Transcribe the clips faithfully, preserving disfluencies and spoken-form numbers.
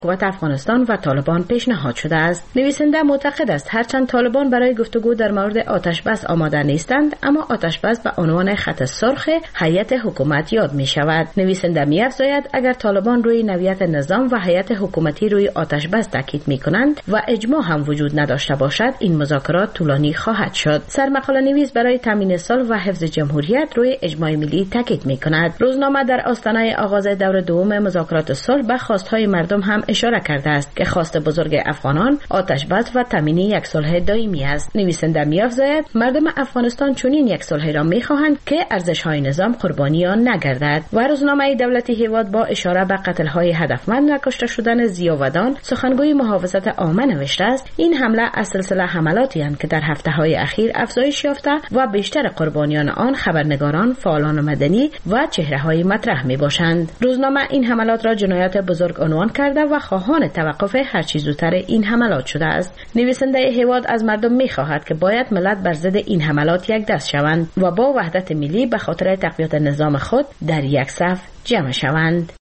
حکومت افغانستان و طالبان پیشنهاد شده است. نویسنده معتقد است هرچند طالبان برای گفتگو در مورد آتش بس آماده نیستند، اما آتش بس به عنوان خط سرخ هیئت حکومت یاد می شود. نویسنده می افزاید اگر طالبان روی نوعیت نظام و هیئت حکومتی روی آتش بس تاکید می کنند و اجماع هم وجود نداشته باشد، این مذاکرات طولانی خواهد شد. سرمقاله نویس برای تامین صلح و حفظ جمهوریت روی اجماع ملی تاکید می کند. روزنامه در آستانه آغاز دور دوم مذاکرات صلح به خواستهای مردم هم اشاره کرده است که خواست بزرگ افغانان آتش بس و تامین یک صلح دائمی است. نویسنده می‌افزاید مردم افغانستان چنین یک صلح را می‌خواهند که ارزش‌های نظام قربانی آن نگردد. و روزنامه دولتی هیواد با اشاره به قتل‌های هدفمند و کشته شدن زیاودان سخنگوی محافظت عامه نوشته است این حمله از سلسله حملاتی است که در هفته‌های اخیر افزایش یافته و بیشتر قربانیان آن خبرنگاران، فعالان مدنی و چهره‌های مطرح می‌باشند. روزنامه این حملات را جنایت بزرگ عنوان کرده و خواهان توقف هر چه زودتر این حملات شده است. نویسنده هیواد از مردم می‌خواهد که باید ملت بر ضد این حملات یک دست شوند و با وحدت ملی به خاطر تقویت نظام خود در یک صف جمع شوند.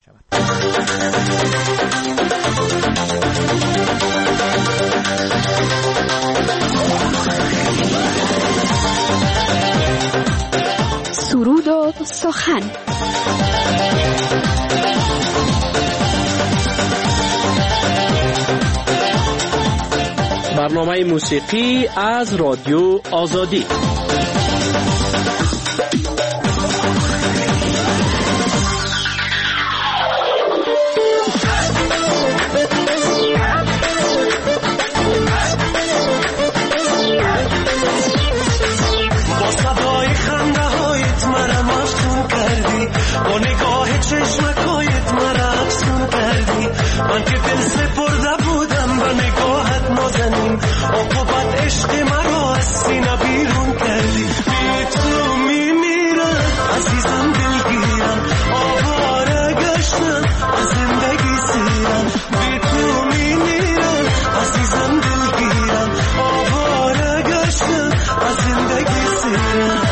سرود و سخن. برنامه موسیقی از رادیو آزادی. با صدای خنده هایت مرا مفتون کردی، با نگاه چشمکایت مرا افسون کردی. من که دل سپرده بودم به نگاهت نازنین، عاقبت عشق مرا از سینه بیرون کردی. بی تو میمیرم عزیزم دلگیرم، آواره گشتم از زندگی سیرم. بی تو میمیرم عزیزم دلگیرم، آواره گشتم از زندگی سیرم.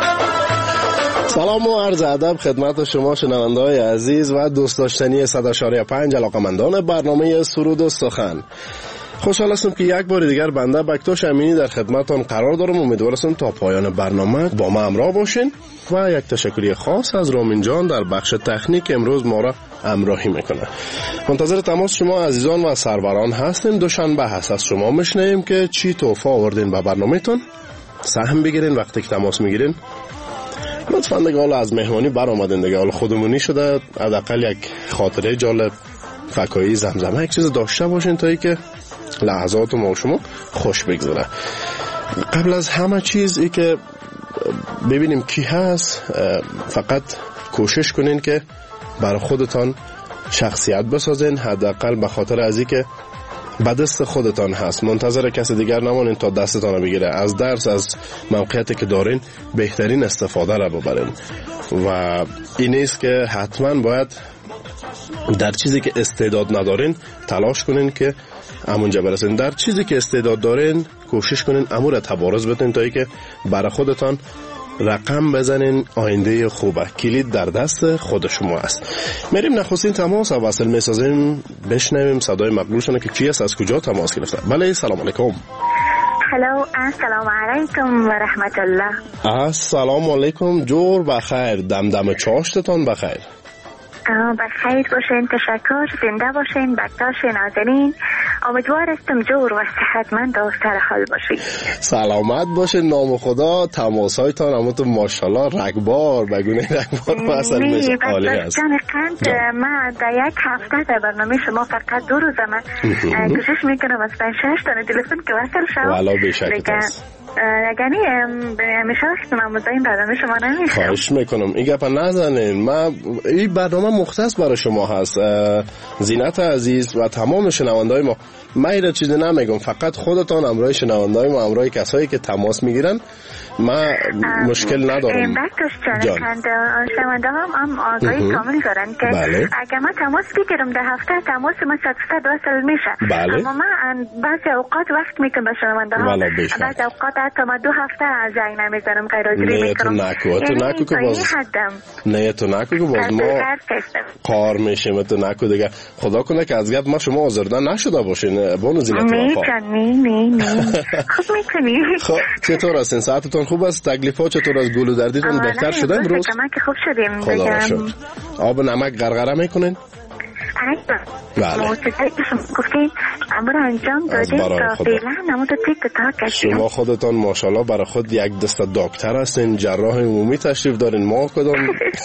سلام و عرض ادب خدمت شما شنونده‌های عزیز و دوست داشتنی صد و شش و پنج علاقه‌مندان برنامه سرود و سخن. خوشحال هستم که یک بار دیگر بنده بکتاش امینی در خدمتتان قرار دارم. امیدوارم تا پایان برنامه با ما همراه باشین و یک تشکری خاص از رامین جان در بخش تکنیک امروز ما را همراهی میکنه. منتظر تماس شما عزیزان و سروران هستیم. دوشنبه هست از شما میشنویم که چی تحفه آوردین به برنامه‌تون. سهم بگیرین وقتی که تماس میگیرین. لطفاً دیگه حالا از مهمانی بر آمدین دیگه، حالا خودمونی شده، حداقل یک خاطره جالب فکایی زمزمه یک چیز داشته باشین تا ای که لحظات ما و شما خوش بگذره. قبل از همه چیز ای که ببینیم کی هست، فقط کوشش کنین که برای خودتان شخصیت بسازین، حداقل به خاطر از ای که به دست خودتان هست. منتظر کسی دیگر نمانین تا دستتان رو بگیره. از درس، از موقعیتی که دارین بهترین استفاده را ببرین و این است که حتما باید در چیزی که استعداد ندارین تلاش کنین که امونجا برسین. در چیزی که استعداد دارین کوشش کنین امور تبارز بدین تا ای که برای خودتان رقم بزنین. آینده خوبه، کلید در دست خود شما است. میریم نخستین تماس و وصل میسازیم، بشنویم صدای مقبولشونه که کی است، از کجا تماس گرفته. بله سلام علیکم. هلو السلام علیکم و رحمت الله. السلام علیکم، جور بخیر، دمدم چاشتتان بخیر. بخیر باشین، تشکر، زنده باشین، بکتاش نازنین. امیدوار هستم جور و صحتمند و سر حال باشین. سلامت باشین، نام خدا. تماس هایتان همونتون ماشاءالله رگبار بگونه رگبار وصل میشه، عالی است. جان قند من در یک هفته در برنامه شما فقط دو روز من کوشش میکنم از پنج شش تا تلفن که وصل شوم. والا بشکت است. یعنی همیشه وقتی من مزاین برنامه شما نمیشم. خواهش میکنم این گپا نزنین. ما این برنامه مختص برای شما هست. زینت عزیز و تمام شنوندای ما، من این چیزی نمیگم، فقط خودتان همراه شنوندای ما، همراه کسایی که تماس میگیرن من مشکل ندارم. بکتاش جان شنونده هم هم آگاهی کامل دارن که بله. اگر من تماس بگیرم در هفته تماس ما صد صد وصل میشه. بله. اما من بعضی اوقات وقت میکنم به شنونده ها، بعضی اوقات حتی ما دو هفته زنگ نمیزنم غیر حاضری میکنم. نه تو نکو تو نکو که باز نه تو نکو که باز ما کار میشیم. تو نکو دیگه خدا کنه که از گپ ما شما آزرده نشده باشین. بانو زینت وفا نه نه نه خوب میکنی. خب چطور هستین؟ ساعتتون خوب است؟ تکلیفات چطور از گلو دردیتون بهتر شده امروز؟ ما که خوب شدیم. خدا را شکر. آب نمک غرغره میکنین؟ بله. موسیقی که شما گفتین امور انجام دادیم تا فعلا نمو تا تیک تا کشیم. شما خودتان ماشاءالله برای خود یک دسته دکتر هستین، جراح عمومی تشریف دارین. ما کدام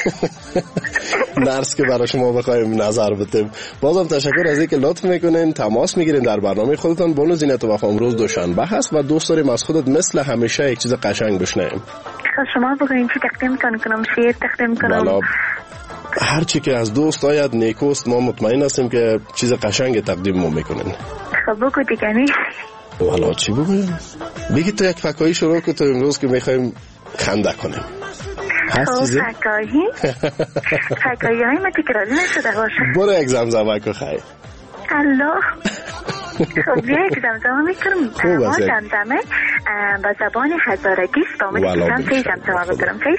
نرس که برای شما بخوایم نظر بدیم. بازم تشکر از اینکه لطف میکنین تماس میگیرین در برنامه خودتان. بانو زینت وفا امروز دوشنبه هست و دوست داریم از خودت مثل همیشه یک چیز قشنگ بشنویم. شما بگوین چی تقدیم کنم؟ شعر تقدیم کنم؟ هر چی که از دوست آید نیکوست. ما مطمئن هستیم که چیز قشنگ تقدیم ما میکنین. خب بگو دیگه. نی والا چی بگویم؟ بگی تو یک فکایی شروع کن تو امروز که میخوایم خنده کنیم. هست چیزی؟ فکایی؟ فکایی های ما تکراری نشده باشه. برو یک زمزمه که خیلی الله. خب یک زمزمه میکنم. خوب است. ما زمزمه با زبان هزارگیست با امید کنم سی زمزمه بکنم. سی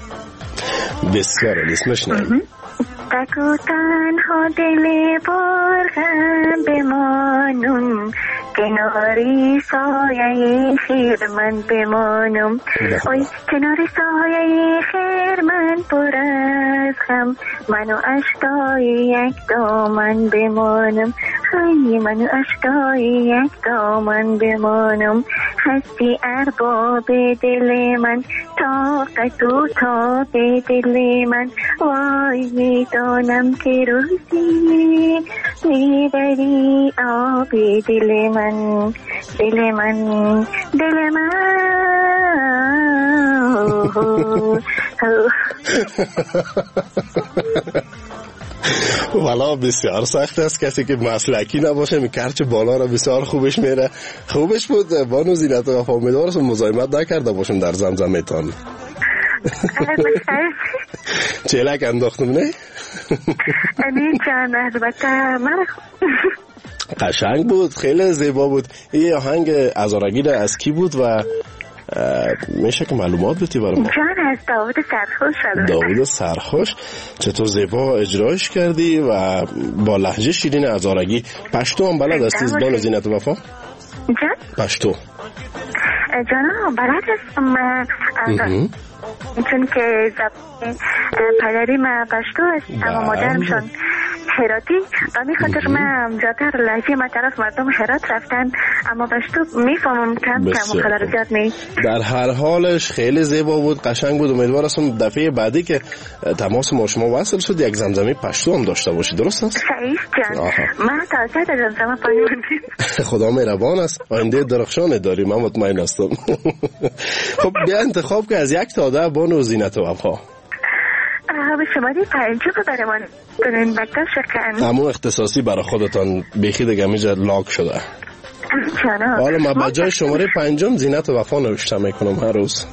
بسیار علیست مشنیم. تکو تنها دل برغم بمانم، کناری سایه خیر من بمانم. اوی کناری سایه خیر من پر از غم، منو اشکای یک دامن بمانم. خیلی منو اشکای یک دامن بمانم. هستی ارباب دل من، طاقت و تاب دل من. وای میدانم که روزی میبری آب دل من، دل من، دل من. والا بسیار سخت است کسی که مسلکی نباشه میکرچ بالا را بسیار خوبش میره. خوبش بود بانو زینت وفا. امیدوارم مزاحمت نکرده باشم در زمزمه تان. چلک انداختم نه؟ امین جان البته من قشنگ بود، خیلی زیبا بود. این آهنگ هزارگی از کی بود و میشه که معلومات بدی برای ما؟ جان از داوود سرخوش. داوود سرخوش. چطور زیبا اجرایش کردی و با لهجه شیرین هزارگی. پشتو هم بلد هستی بانو زینت وفا؟ جان؟ پشتو جان بلد هستم چون که زبان پدری من پشتو است اما مادرمشان هراتی و می خاطر من زیادتر لحظه ما طرف مردم هرات رفتن اما پشتو میفهمم کم کم و خلال زیاد نیست. در هر حالش خیلی زیبا بود، قشنگ بود. امیدوار هستم دفعه بعدی که تماس ما شما وصل شد یک زمزمه پشتو هم داشته باشی. درست است؟ صحیح جان. من تازه در زمزمه پایونیم. خدا مهربان است. آینده درخشان داری من مطمئن هستم. خب بیا انتخاب که از یک تا ده بانو زینت وفا. به شما دی پنجو برای من کنین بکتر شکن. همون اختصاصی برای خودتان بیخی دیگه میجه لاک شده. حالا من بجای شماره پنجم زینت وفا نوشته میکنم هر روز.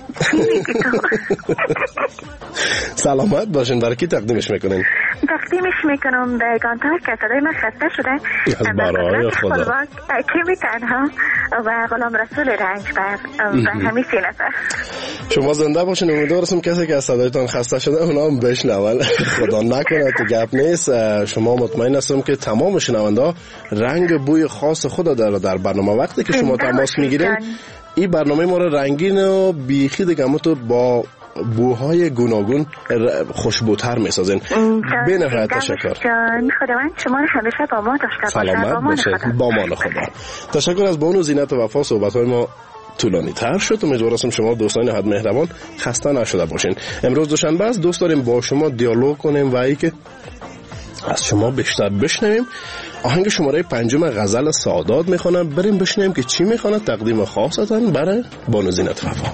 سلامت باشین. برای کی تقدیمش میکنین؟ تقدیمش میکنم به گانتار که صدای من خسته شده از برای خدا کمی تنها و غلام رسول رنجبر و همین سی نفر. شما زنده باشین. امیدوارم کسی که از صدایتان خسته شده اونا هم بشنون. خدا نکنه تو گپ نیست. شما مطمئن هستم که تمام شنونده رنگ بوی خاص خود داره در برنامه. وقتی که شما تماس میگیرین این برنامه ما رو رنگین و بیخی دیگه تو با بوهای گوناگون خوشبوتر میسازین. به نهایت تشکر. خداوند شما رو همیشه با ما داشته باشه. سلامت باشید. با مان خدا. تشکر از بانو زینت وفا. صحبت‌های ما طولانی تر شد. امیدوارم شما دوستان حد مهربان خسته نشده باشین. امروز دوشنبه است. دوست داریم با شما دیالوگ کنیم و ای که از شما بیشتر بشنویم. آهنگ شماره پنجم غزل سادات میخوانم. بریم بشنویم که چی میخوانه. تقدیم خاصتن برای بانو زینت وفا.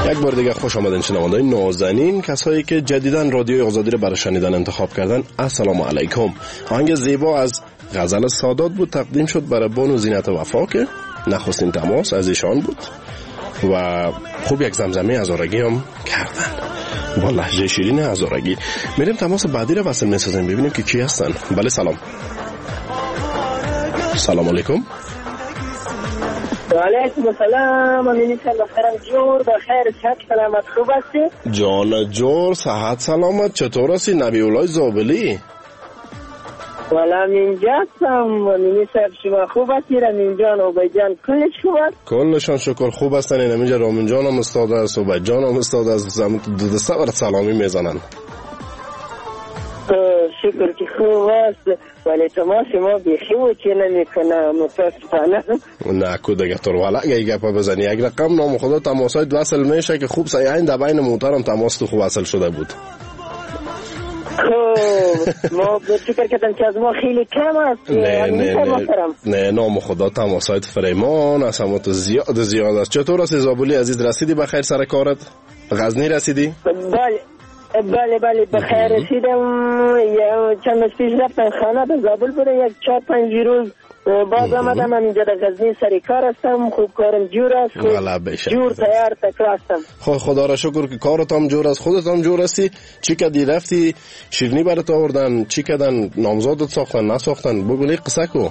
یک بار دیگه خوش آمدین شنوندگان نازنین، کسایی که جدیداً رادیوی آزادی رو برای شنیدن انتخاب کردن. السلام علیکم. آهنگ زیبا از غزل سادات بود، تقدیم شد برای بانو زینت وفا که نخستین تماس از ایشان بود و خوب یک زمزمه هزارگی هم کردن با لهجه شیرین هزارگی. میریم تماس بعدی رو وصل میسازیم ببینیم که کی هستن. بله سلام. سلام علیکم. و علیکم السلام. امینی سر بخیرم جور بخیر صحت سلامت خوب هستی؟ جان جور صحت سلامت. چطور هستی نبی اولای زابلی؟ والا من جاتم. امینی سر شما خوب هستی؟ رامین جان و بیجان کلش خوب هست؟ کلشان شکر خوب هستن. این همینجا رامین جان هم استاد است و بیجان هم استاد است. زمین دو دسته برات سلامی میزنن. شکر که خوب است ولی تماس ما بیخی و چی نمی کنه متاسفانه. نه کو دیگه تو والا اگه گپ بزنی یک رقم نام خدا تماسات وصل میشه که خوب سیاین در بین محترم تماس تو خوب وصل شده بود. خب ما فکر کردم که از ما خیلی کم است. نه نه نه نه نام خدا تماسات فریمان از همه تو زیاد زیاد است. چطور است زابلی عزیز؟ رسیدی بخیر سر کارت؟ غزنی رسیدی؟ بله بله بله بخیر رسیدم. چند روز پیش رفتم خانه به زابل بوده یک چهار پنج روز باز آمدم. من اینجا در غزنی سر کار هستم. خوب کارم جور است. خوب جور تیار تکر هستم. خب خدا را شکر که کارت هم جور است. خودت هم جور هستی. چی کدی رفتی شیرنی برات آوردن؟ چی کدن نامزادت ساختن نساختن؟ بگو لی قصه کو.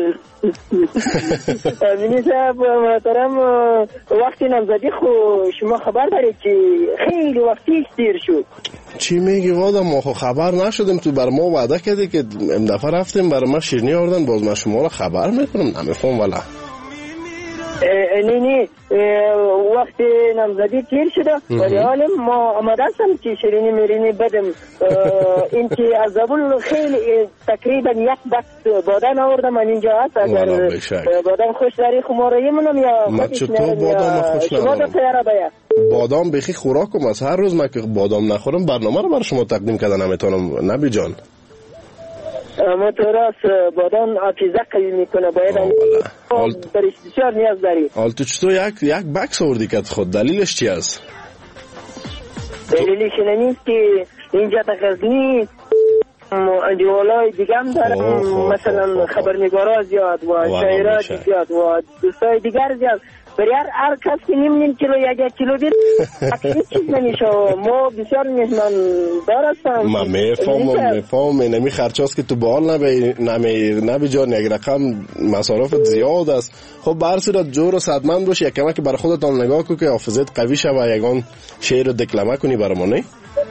امینی صاحب محترم وقتی نامزدی خو شما خبر دارید که خیلی وقتی دیر شد. چی میگی وادا؟ ما خو خبر نشدیم. تو بر ما وعده کردی که ام دفعه رفتیم برای ما شیرنی آوردن باز ما شما را خبر میکنم نمیفهم والا. نه نه وقتی نامزدی تیر شده ولی حالا ما آماده هستم که شیرینی میرینی بدم. این که از زابل خیلی تقریبا یک بکس بادام آوردم من اینجا هست. اگر بادام خوش داری خماره منم یا ما چطور بادام خوش ندارم؟ بادام بخی خوراکم از هر روز من که بادام نخورم برنامه رو برای شما تقدیم کردن نمیتونم نبی جان. اما تو راست بادام حافظه قوی میکنه باید برش بسیار نیاز داری. حال تو چطور یک یک بکس آوردی که خود دلیلش چی است؟ دلیلش نیست که اینجا تا غزنی انجوالای دیگه هم دارم مثلا خبرنگارا زیاد و شاعرات زیاد و دوستای دیگر زیاد. برای هر کس که نیم نیم کیلو یک یک کیلو دید هیچ چیز نمیشه. ما بسیار مهمان دار هستم. من میفهمم میفهمم نمی خرچاست که تو بال نبی نمی نبی جان یک رقم مصارفت زیاد است. خب به هر صورت جور و صدمند باشی یک کمک برای خودت هم نگاه کن که حافظت قوی شه و یگان شعر رو دکلمه کنی برامون. نه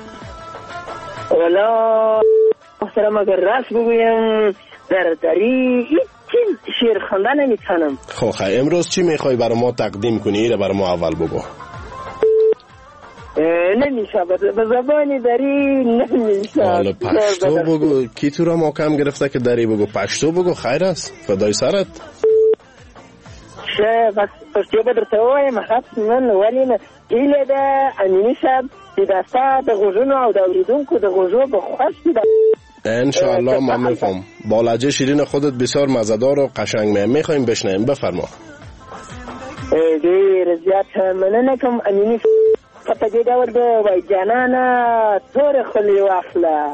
والا محترم اگر راست بگویم در دری چیز شعر خواندن نمیتونم. خب خیلی امروز چی میخوای برای ما تقدیم کنی؟ ایره برای ما اول بگو. نمیشه به زبانی دری نمیشه. حالا پشتو بگو. کی تو را ما کم گرفته که دری بگو؟ پشتو بگو خیر است فدای سرت. شه بس پشتو بدرته وایم حبس من ولی نه ایله ده امینی شب دسته ده غجون او دوریدون که ده غجو به خوش ده انشاءالله. من میفهم با لهجه شیرین خودت بسیار مزدار و قشنگ می میخوایم بشنویم. بفرما. دیر زیاد مننه کم امینی فتگی دور ده وی جانانا طور خلی واخلا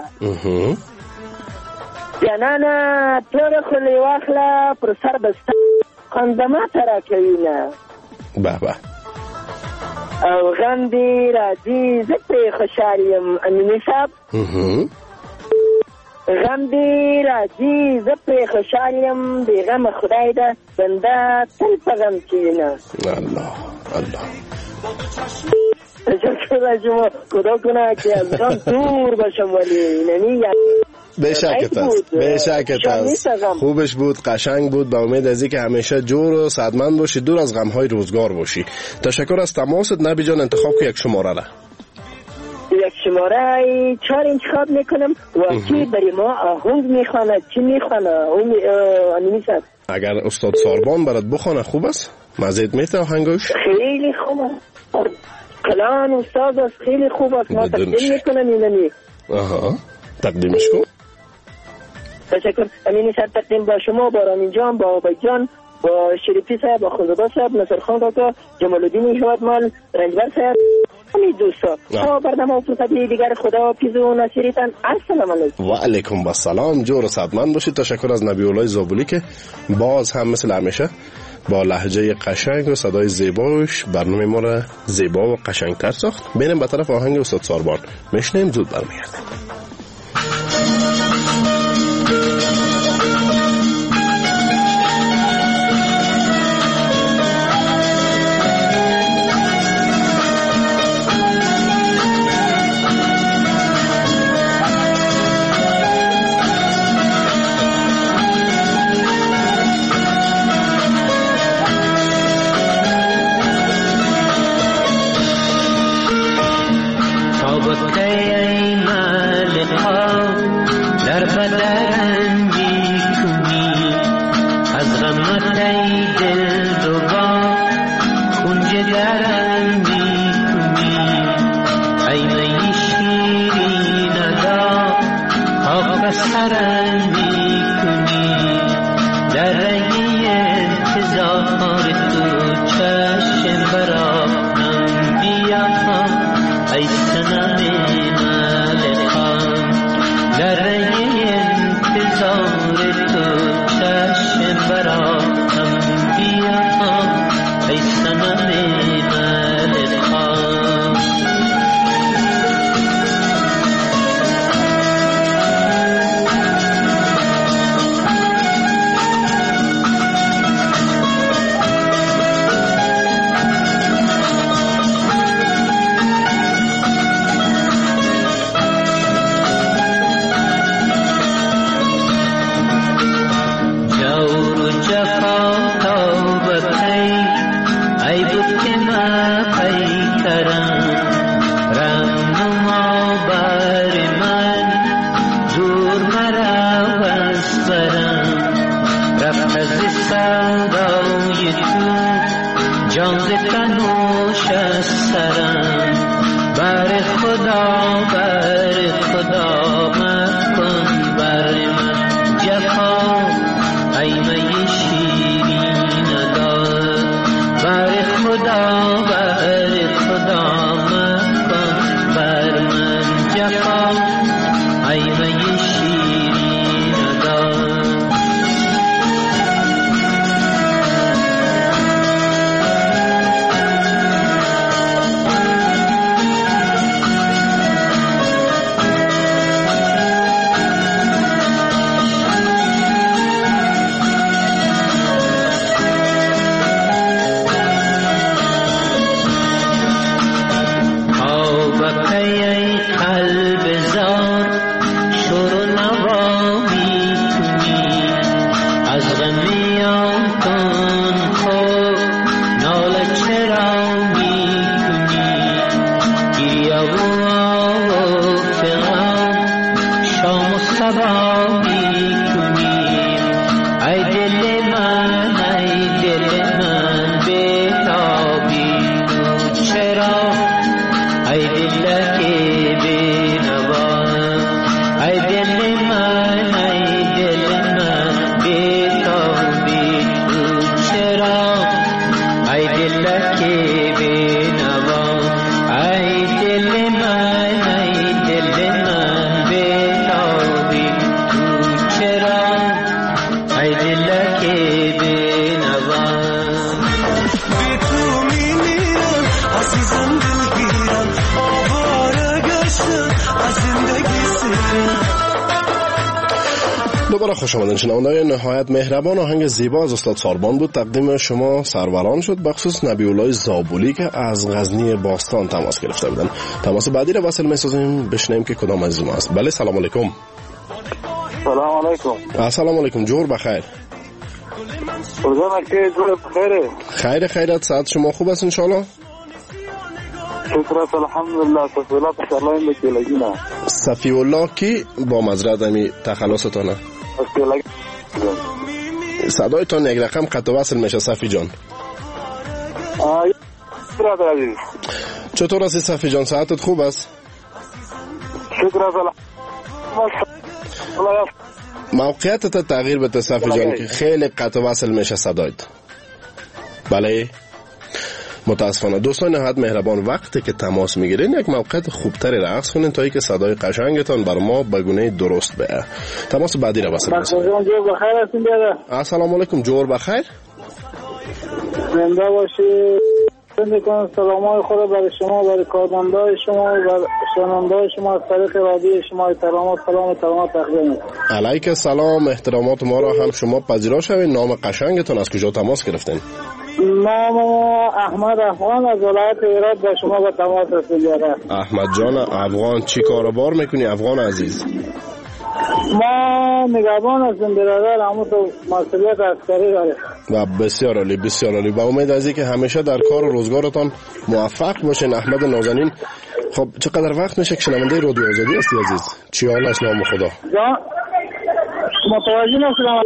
جانانا طور خلی واخلا پر سر بسته خاندما ترا کوینا به به او غم دی راجی زپی خوشحالیم امینی صاحب. غم دی راجی زپی خوشحالیم دی غم خدای ده بنده تل پا غم چینه. الله الله شکر شما خدا کنه که از غم دور باشم ولی نمی بشکت است بشکت است. خوبش بود قشنگ بود. با امید از اینکه همیشه جور و صدمند باشی دور از غم‌های روزگار باشی. تشکر از تماست. نبی جان انتخاب که یک شماره را یک شماره چهار انتخاب میکنم و کی برای ما آهنگ میخواند چی میخواند اون انیمیشد. اگر استاد ساربان برات بخونه خوب است مزید میته آهنگش خیلی خوب است. کلان استاد است خیلی خوب است. ما تقدیم میکنم اینمی. آها تقدیمش کن. تشکر. امینی صاحب تقدیم با شما با رامین جان با آبای جان با شریفی صاحب با خزبا صاحب نصر خان کاکا جمال الدین هوادمال رنجبر صاحب می دوستا تا برنامه فرصتی دیگر خدا پیز و نصیرتان. السلام علیکم. و علیکم السلام. جور و صحتمند باشید. تشکر از نبی الله زابولی که باز هم مثل همیشه با لهجه قشنگ و صدای زیباش برنامه ما را زیبا و قشنگتر ساخت. بریم به طرف آهنگ استاد ساربان. میشنیم زود برمیگردیم. دوباره خوش آمدین شنوندگان نهایت مهربان. آهنگ زیبا از استاد ساربان بود، تقدیم شما سروران شد، بخصوص نبی الله زابولی که از غزنی باستان تماس گرفته بودن. تماس بعدی را وصل می‌سازیم، بشنویم که کدام عزیز ما است. بله سلام علیکم. سلام علیکم. السلام علیکم. جور بخیر. روزا که جور بخیره. خیر خیرت. ساعت شما خوب است ان شاء الله؟ شکر است الحمدلله. صفی الله ان این بکیلگینا. صفی الله کی با مزرعه می تخلصتونه؟ صدایتان یک رقم قطع وصل میشه صفی جان. چطور هستی صفی جان؟ ساعتت خوب است؟ شکر است. موقعیتت تغییر بده صفی جان که خیلی قطع وصل میشه صدایت. بله متاسفانه دوستان نهایت مهربان وقتی که تماس میگیرین یک موقعیت خوبتری رقص کنین تا اینکه صدای قشنگتان بر ما به گونه درست بیاد. تماس بعدی را وصل بسیم. جور بخیر هستین بیاده. السلام علیکم، جور بخیر. زنده باشی. میکنم سلامای خود برای شما، برای کارمندای شما، برای شنوندای شما از طریق رادیو شما احترامات سلام احترامات تقدیم میکنم. علیک سلام، احترامات ما را هم شما پذیرا شوین. نام قشنگتون از کجا تماس گرفتین؟ نام احمد افغان از ولایت هرات با شما به تماس رسیدم. احمد جان افغان، چی کاروبار میکنی افغان عزیز؟ ما نگهبان هستیم برادر، اما تو مسئولیت عسکری داره. و بسیار عالی بسیار عالی. با امید از اینکه همیشه در کار و روزگارتان موفق باشین احمد نازنین. خب چقدر وقت میشه که شنونده رادیو آزادی هستی عزیز؟ چی حال است نام خدا؟ جان متوجه نشدم.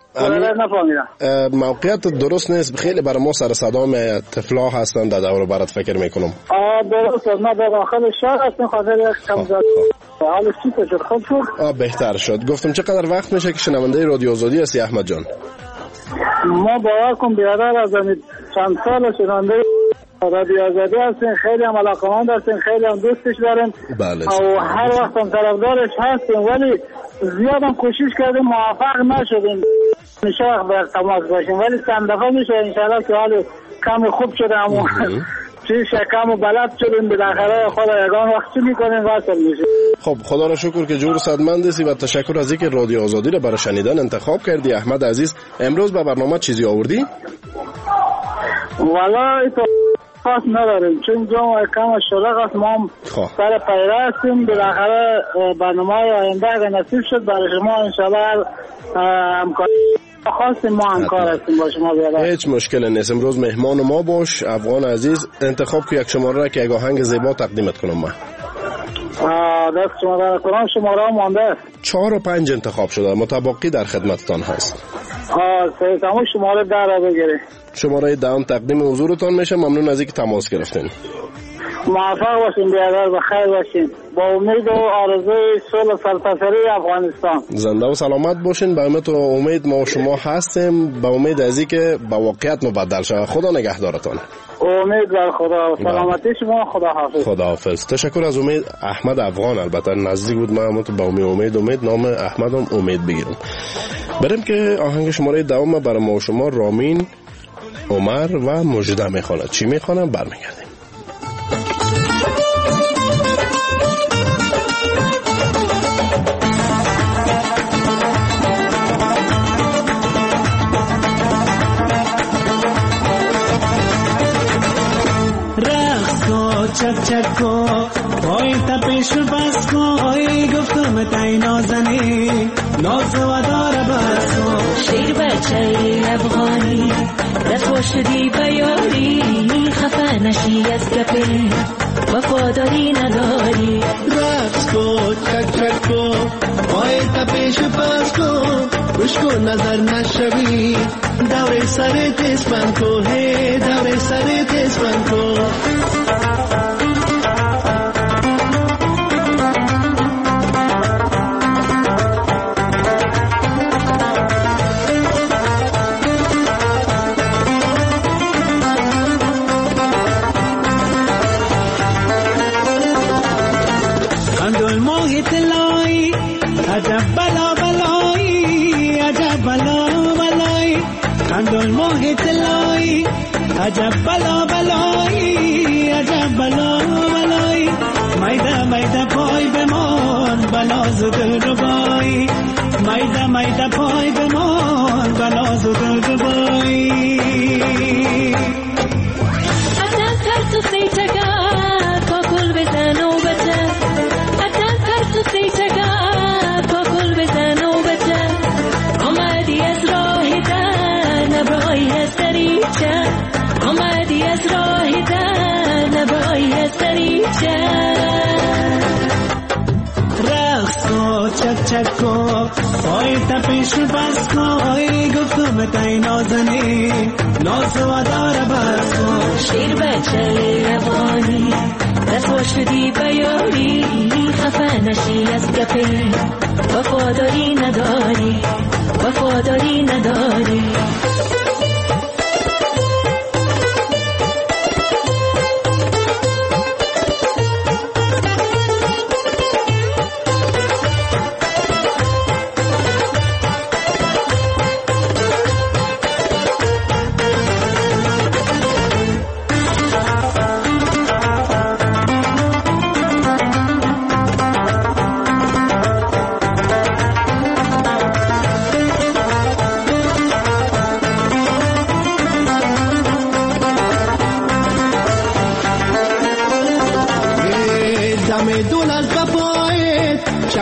موقعیت درست نیست، خیلی برای ما سر صدا می طفلا هستن در دور برات فکر میکنم. آه درست است، ما در داخل شهر هستیم خاطر یک کم زد. حالا چی شد؟ خوب شد؟ آه بهتر شد. گفتم چقدر وقت میشه که شنونده رادیو آزادی هستی احمد جان؟ ما باور کن برادر از چند سال شنونده رادیو آزادی هستیم، خیلی هم علاقمند هستیم، خیلی هم دوستش داریم. بله. و هر وقت هم طرفدارش هستیم، ولی زیاد هم کوشش کردیم موفق نشدیم. میشه وقت باید تماس باشیم، ولی چند دفعه میشه انشاءالله که حال کم خوب شده اما چی شکم و بلد شدیم بالاخره خود یگان وقت چی میکنیم وصل میشه. خب خدا را شکر که جور صدمند هستی و تشکر از اینکه رادیو آزادی را برای شنیدن انتخاب کردی. احمد عزیز امروز به برنامه چیزی آوردی؟ والا تو خاص نداریم چون جا کم شلق است، ما سر پیره هستیم. بالاخره برنامه آینده اگر نصیب شد برای شما انشاءالله همکاری خواستیم، ما همکار هستیم با شما بیادر. هیچ مشکل نیست. امروز مهمان ما باش افغان عزیز. انتخاب که یک شماره را که یک آهنگ زیبا تقدیمت کنم من. دست شماره کنم، شماره مانده چهار و پنج انتخاب شده، متباقی در خدمتتان هست. آه سیتمو شماره ده را بگیری. شماره دهم تقدیم حضورتان میشه. ممنون از اینکه تماس گرفتین. موفق باشین بیادر، بخیر باشین. با امید و آرزوی صلح سرتاسری افغانستان. زنده و سلامت باشین. به امید و امید ما و شما هستیم. به امید از اینکه به واقعیت مبدل شود. خدا نگهدارتان. امید بر خدا. سلامتی شما. خدا حافظ. خدا حافظ. تشکر از امید. احمد افغان البته نزدیک بود، من تو به امید امید امید نام احمدم امید بگیرم. بریم که آهنگ شماره دوم برای ما و شما رامین عمر و مجده میخواند. چی میخوانم برمیگردیم. چک چک کو پای تپش بس کو ای گفتم تای نازنی ناز و دار بس کو شیر بچه افغانی دست واشدی بیاری خفه نشی از گپی وفاداری نداری. رقص کو چک چک کو پای تپش بس کو گوش کو نظر نشوی دور سر تیز بن کو ہے دور سر تیز بن کو. عجب بلا بلایی عجب بلا بلایی کندل موهی تلایی عجب بلا بلایی عجب بلا بلایی میده میده پای بمان بلا زدل ربایی میده میده پای بمان بلا زدل ربایی. حتی ترس سیتگا کاکل بزن و بچه حتی ترس سیتگا آمدی از راه دن برای سریچه. رقص کو چک چک کو پای تپش بس کو ای گفتم تای نازنی ناز و دار بس کو شیر بچه افغانی دست واشدی بیاری خفه نشی از گپی وفاداری نداری وفاداری نداری.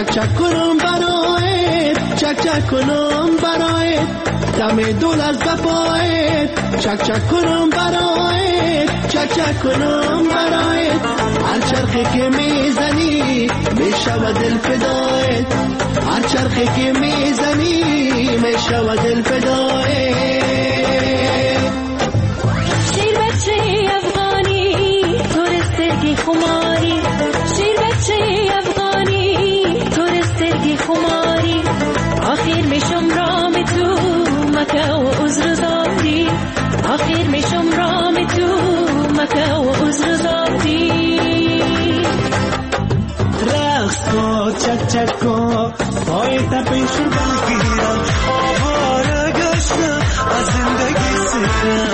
چک چک کنم برایت، چک چک کنم برایت، دم دل از دفایت، چک چک کنم برایت، چک چک کنم برایت، هر چرخی که میزنی میشود دل فدایت، هر چرخی که میزنی میشود دل فدایت. شیر بچه افغانی تورستگی خماری، شیر بچه افغانی تورستگی خماری، آخر میشم رام تو مکه و عذر زاری، آخر میشم رام تو مکه و عذر زاری. رقص کن چک چک کن پای تپش بگیرم، آواره گشتم از زندگی سیرم.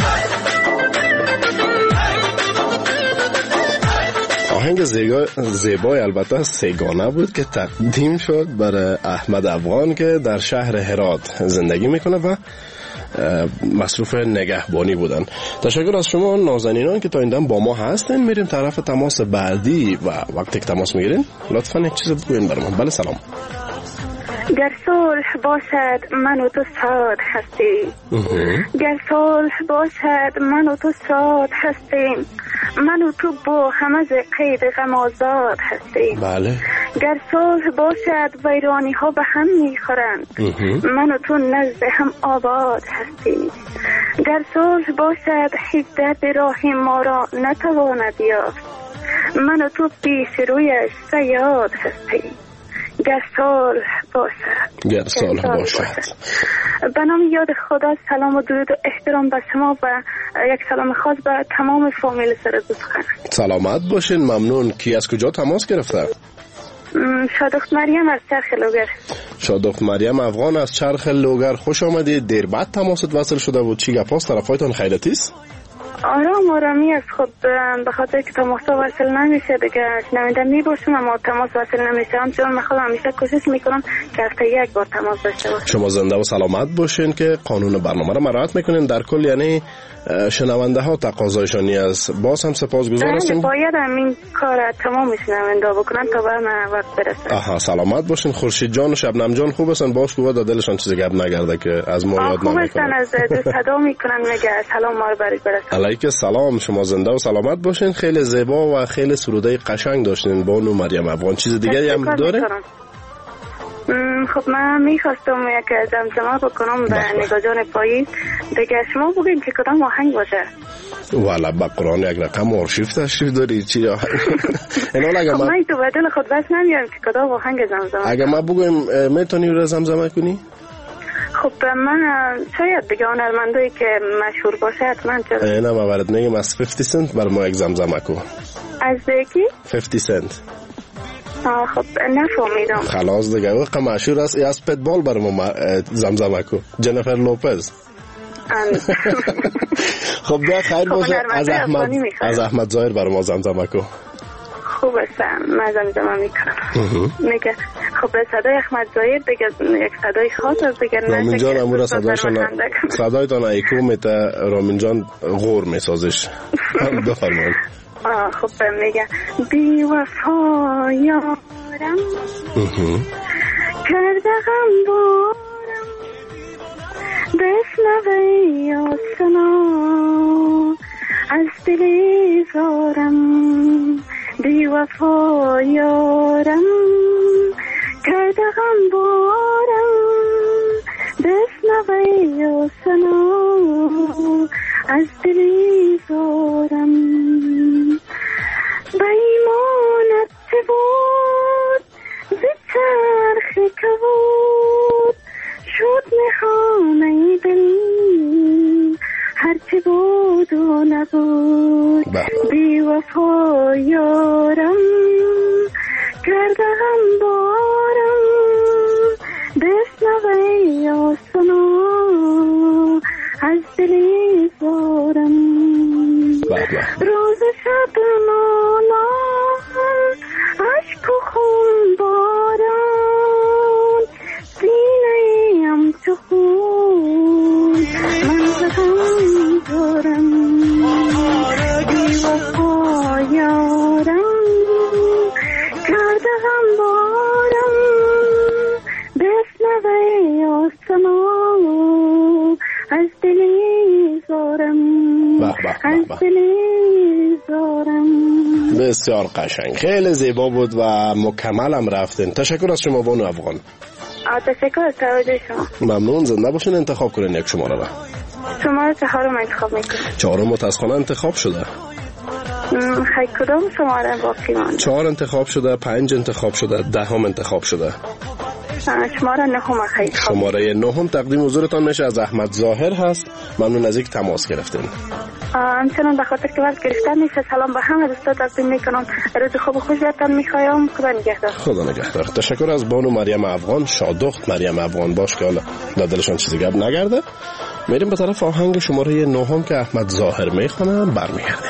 آهنگ زیبای البته سیگانه بود که تقدیم شد برای احمد افغان که در شهر هرات زندگی میکنه و مصروف نگهبانی بودن. تشکر از شما نازنینان که تا این دم با ما هستین. میریم طرف تماس بعدی و وقتی که تماس میگیرین لطفا یک چیز بگوین برام. بله سلام. گر صلح باشد من و تو ساد هستیم، گر صلح باشد من و تو ساد هستیم، من و تو با همه ز قید غم آزاد هستیم. بله. گر صلح باشد ویرانی ها به هم میخورند، من و تو نزد هم آباد هستیم. گر صلح باشد هیچ درد راهی ما را نتواند یافت، من و تو پیش رویش صیاد هستیم. گر صلح باشد، گر صلح باشد. به نام یاد خدا سلام و درود و احترام به شما و یک سلام خاص به تمام فامیل سرود سخن. سلامت باشین. ممنون. کی از کجا تماس گرفته؟ شادخت مریم از چرخ لوگر. شادخت مریم افغان از چرخ لوگر، خوش آمدید. دیر بعد تماست وصل شده بود. چی گپاست؟ طرفایتان خیرتیست؟ آرام آرامی از خود به خاطر که تماس وصل نمیشه دیگه شنونده میباشم اما تماس وصل نمیشه، همچنان من خودم همیشه کوشش میکنم که هفته یک بار تماس داشته باشم. شما زنده و سلامت باشین که قانون برنامه را مراعات میکنین. در کل یعنی شنونده ها تقاضایشانی است. باز هم سپاسگزار هستیم. باید همین کار تمام شنونده بکنن تا به من وقت برسه. آها سلامت باشین. خورشید جان و شبنم جان خوب هستن؟ باش که ودا دلشان چیزی گپ نگرده که از ما یاد نمیکنن. خوب هستن، از دو صدا میکنن میگه سلام ما رو برید برسه. علیک سلام. شما زنده و سلامت باشین. خیلی زیبا و خیلی سروده قشنگ داشتین بانو مریم افغان. چیز دیگری هم داره؟ خب من میخواستم یک زمزمه بکنم به نگاه جان پاییز دیگه. شما بگید که کدام آهنگ باشه؟ والا با قرآن یک رقم آرشیف تشریف داری چی آهنگ؟ خب من تو بدل خود بس نمیارم که کدام آهنگ زمزمه. اگه ما بگویم میتونی رو زمزمه کنی؟ خب من شاید دیگه هنرمندایی که مشهور باشه حتما چرا؟ نه ما برات میگم از پنجاه سنت بر ما یک زمزمه کو. از کی؟ پنجاه سنت. آه خب نفهمیدم. خلاص دیگه وقت مشهور است. از پتبال بر ما زمزمه کو. جنیفر لوپز. خب بیا خیر باشه. از احمد از احمد ظاهر بر ما زمزمه کو. خوب است من زمزمه میکنم. میگه خب صدای احمد ظاهر دیگه یک صدای خاص است دیگه. رامین جان امور صدایشون صدایتان ایکو میته. رامین جان غور میسازش. بفرمایید. آه خب میگه بی وفا یارم کرده غم بارم بشنوی آسنا از دلی زارم. بی وفا یارم کرده غم بارم بشنوی آسنا از دلی زارم. بیمانت چه بود زی چرخ کبود شد نهانه دل هرچه بود و نبود. بی وفا یارم کرده غم بارم بشنوی آسنا از دلی زارم. روز شب مانان عشق و خون باران سینه ام چو خون من زدم دارم. بی وفا یارم کرده غم بارم بسیار قشنگ، خیلی زیبا بود و مکمل هم رفتین. تشکر از شما بانو افغان. تشکر از توجه شما. ممنون. زنده باشین. انتخاب کنین یک شماره را. شماره چهارم انتخاب میکنم. چهارم متاسفانه انتخاب شده. خیلی کدام شماره باقی مانده؟ چهار انتخاب شده، پنج انتخاب شده، دهم انتخاب شده. شماره نهم خیلی خوب. شماره نهم تقدیم حضورتان میشه از احمد ظاهر هست. ممنون از اینکه تماس گرفتین. همچنان به خاطر که وقت گرفتن نیست. سلام به همه دوستان تقدیم میکنم. روز خوب و خوش براتون میخوایم. خدا نگهدار. خدا نگهدار. تشکر از بانو مریم افغان، شادخت مریم افغان باش که حالا دلشون چیزی گپ نگرده. میریم به طرف آهنگ شماره نهم که احمد ظاهر میخونه. برمیگردیم.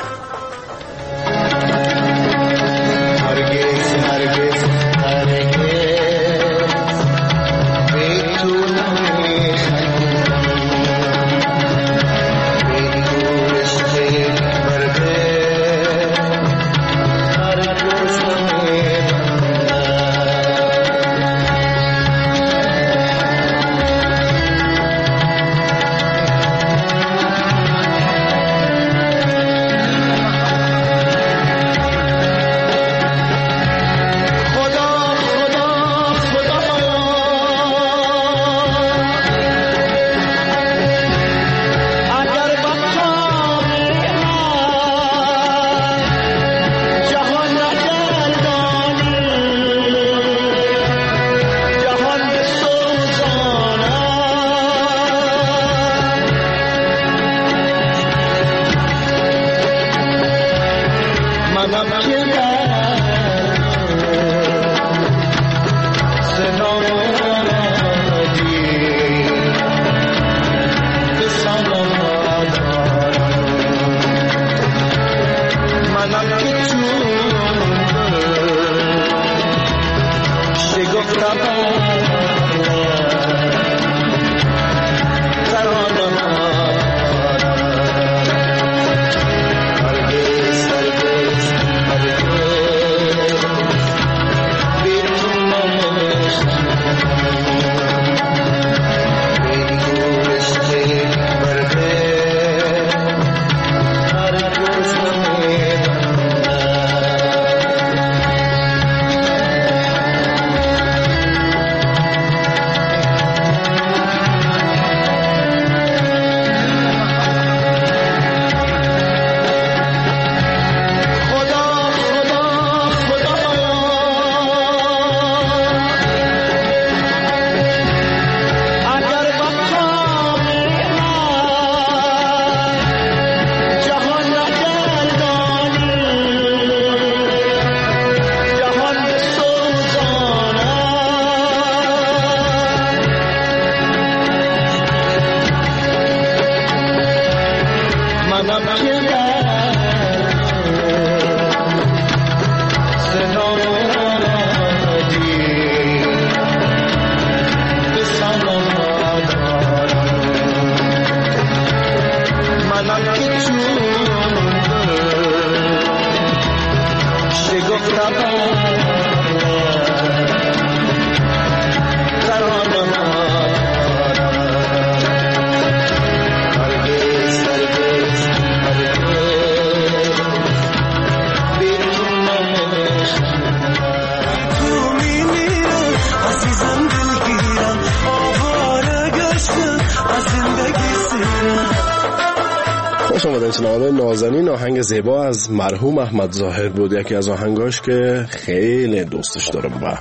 شنونده نازنین، آهنگ زیبا از مرحوم احمد ظاهر بود، یکی از آهنگاش که خیلی دوستش دارم و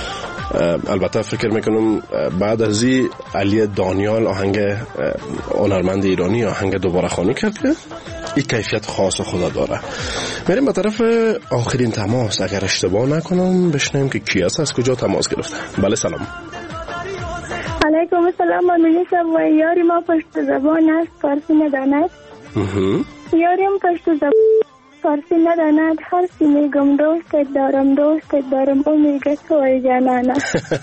البته فکر میکنم بعد از این علی دانیال آهنگ هنرمند ایرانی آهنگ دوباره خوانی کرد که این کیفیت خاص خدا داره. میریم به طرف آخرین تماس، اگر اشتباه نکنم بشنیم که کی است، از کجا تماس گرفته. بله سلام. علیکم السلام. من میشم و یاری ما پشت زبان است فارسی نداند. یاریم پشت زبان فارسی نداند، هر سی میگم دوستت دارم دوستت دارم او میگه توی جانانا.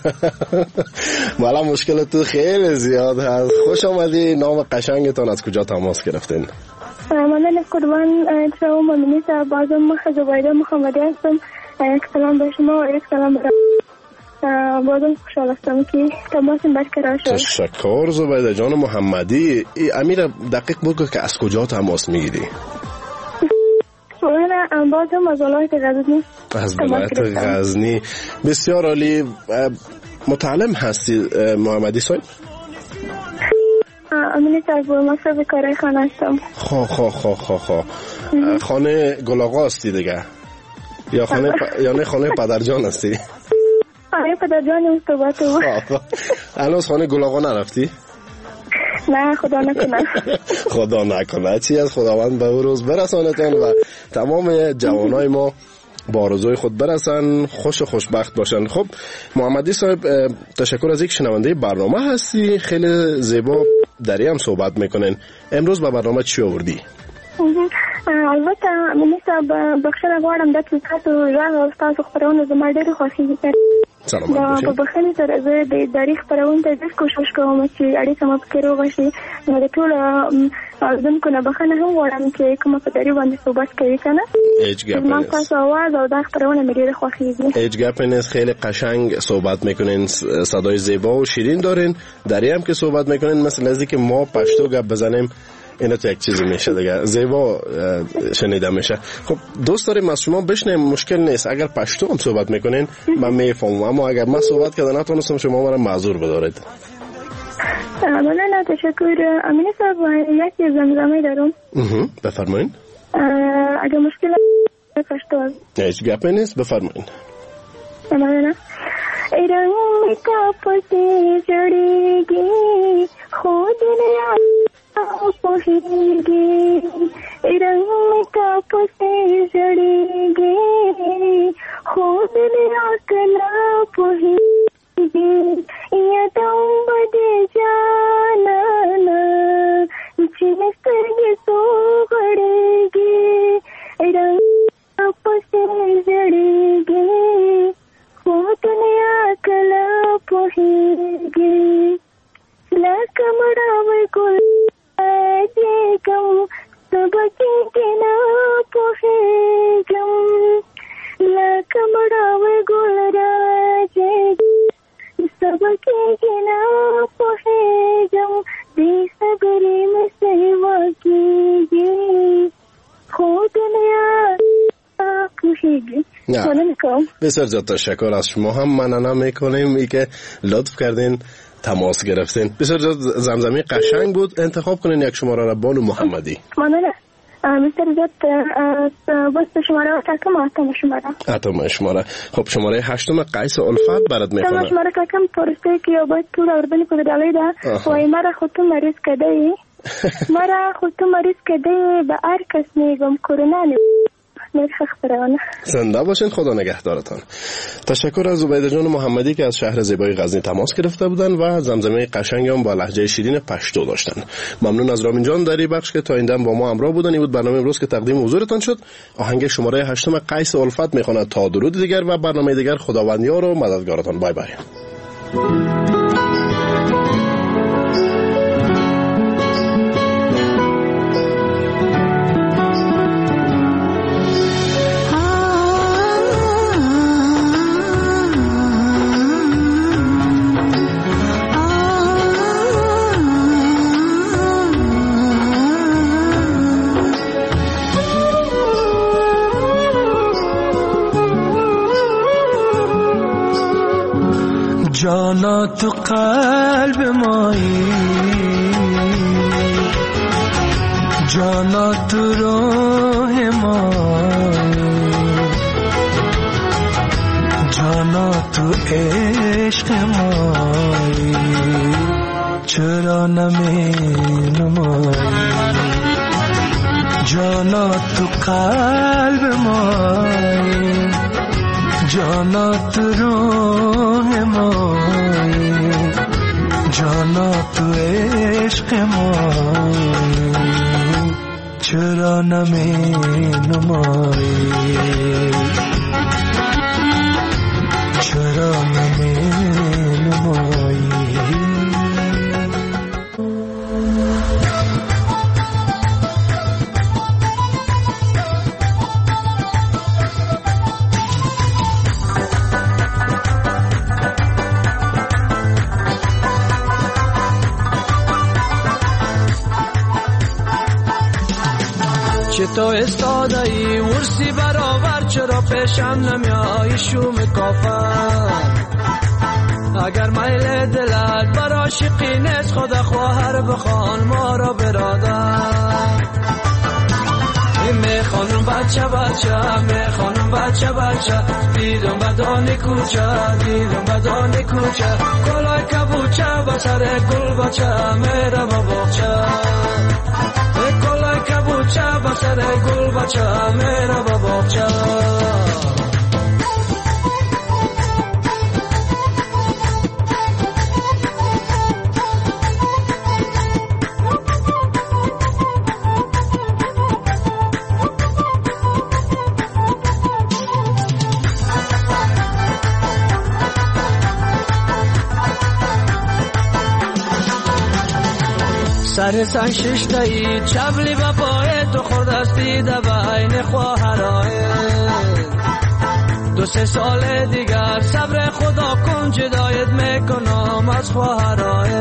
والا مشکل تو خیلی زیاد هست. خوش آمدی. نام قشنگتان، از کجا تماس گرفتین؟ من قربان شما ممنونی صاحب بازم مخ زبایده محمدی هستم. یک سلام به شما و یک سلام به بازم خوشحال هستم که تماس برقرار شد. تشکر زبیده جان محمدی. امیر دقیق بگو که از کجا تماس میگیری؟ من بازم از ولایت غزنی. از ولایت غزنی. بسیار عالی. متعلم هستی محمدی صاحب؟ امین صاحب مصرف کارای خانه هستم. خواه خواه خواه خواه خواه خانه گلاغا هستی دیگه یا خانه پ... یا نه خانه پدرجان هستی؟ خانه پدرجان اون صحبت بود. الان خانه گلاغا نرفتی؟ نه خدا نکنه. خدا نکنه. چی از خداوند به او روز برسانتن و تمام جوانای ما با آرزوی خود برسن، خوش و خوشبخت باشن. خب محمدی صاحب تشکر از یک شنونده برنامه هستی، خیلی زیبا دری هم صحبت میکنین. امروز به برنامه چی آوردی؟ البته من صاحب بخښنه غواړم د تاسو غږ او تاسو خبرونه زما ډېر خوښیږي. سلام علیکم. په بخښنې سره زه د تاریخ خبرونه ته ډېر کوشش کوم چې اړیکه مو پکې روغه شي. نو د ټولو اورېدونکو نه بخښنه هم غواړم چې کومه په تاریخ باندې صحبت کوي کنه. هیچ گپ نیست. ما تاسو आवाज او د خبرونه مې ډېر خوښیږي. هیچ گپ نیست. خیلی قشنگ صحبت میکنین، صدای زیبا و شیرین دارین. دری هم که صحبت میکنین مثل از اینکه ما پشتو گپ بزنیم اینا تو یک چیزی میشه دیگه، زیبا شنیده میشه. خب دوست داریم از شما بشنیم، مشکل نیست اگر پشتو هم صحبت میکنین من میفهمم، اما اگر من صحبت کردم نتونستم شما مرا معذور بدارید. مولانا تشکر. امین صاحب یک زمزمه دارم. بفرمایید. اگر مشکل پشتو هیچ گپ نیست بفرمایید. مولانا رنگ کا پسی جڑیگی خود نے پوہیگی رنگ کا پسی جڑیگی خود نے اکلا پوہیگی یہ تم بدے جانا جنس یہ سو گڑے گی رنگ کا پسی جڑیگی خود نے اکلا پوہیگی لکمڑاوی گل جیگم سبکی گنا پوہیگم لکمڑاوی گل راجیگم سبکی گنا پوہیگم دی سگری میں سیوا کیگی خود نیا پوہیگی. بسیار زیاد تشکر از شما هم مننه میکنیم ای که لطف کردین تماس گرفتین. بسیار زیاد زمزمه قشنگ بود. انتخاب کنین یک شماره را بانو محمدی. مننه. بسیار زیاد بس شماره را کم آتم شماره آتم شماره. خب شماره هشتم قیس الفت برات میخونم. شماره کم پرسته که باید طول اردنی که دالی ده وای مرا خودتو مریض کده ای مرا خودتو مریض کده ای به هر کس میگم کرونا نی زنده باشین. خدا نگهدارتان. تشکر از زبیده جان محمدی که از شهر زیبای غزنی تماس گرفته بودن و زمزمه قشنگ هم با لهجه شیرین پشتو داشتن. ممنون از رامین جان در این بخش که تا این دم با ما همراه بودن. این بود برنامه امروز که تقدیم حضورتان شد. آهنگ شماره هشتم قیس الفت میخواند. تا درود دیگر و برنامه دیگر خداوندیار و مددگارتان. بای بای. جانا تو قلب مایی جانا تو روح مایی جانا تو عشق مایی چرا نمی نمایی جانا تو قلب مایی جانا تو روح مایی جانا تو عشق مایی چرا نمی نمایی چرا نمی نمایی. تو استاده ای ورسی برابر چرا پیشم نمیایی شوم کافر اگر میل دلت بر عاشقی نیست خدا خواهر بخوان ما را برادر میخوانم بچه بچه میخوانم بچه بچه دیدم بدان کوچه دیدم بدان کوچه کلای کبوچه به سر گل بچه میره با باغچه کلای کبوچه به سر گل بچه میره با باغچه سر سن ششتایی چبلی با پای تو خورد استی ده بین خواهرای دو سه سال دیگر صبر خدا کن جدایت میکنم از خواهرای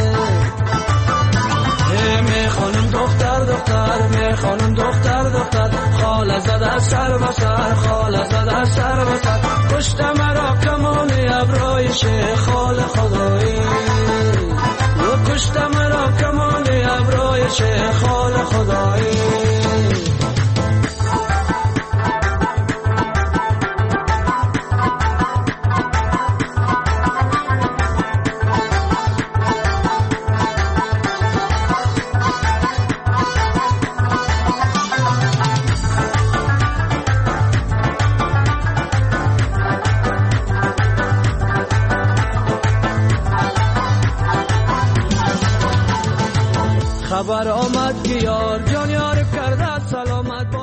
میخوانم دختر دختر میخوانم دختر دختر خاله زده سر و سر خاله زده سر و سر پشت مرا کمانی ابروی شیخ خال خدایی و کشت مرا کمانی ابروی شیخ خال خدایی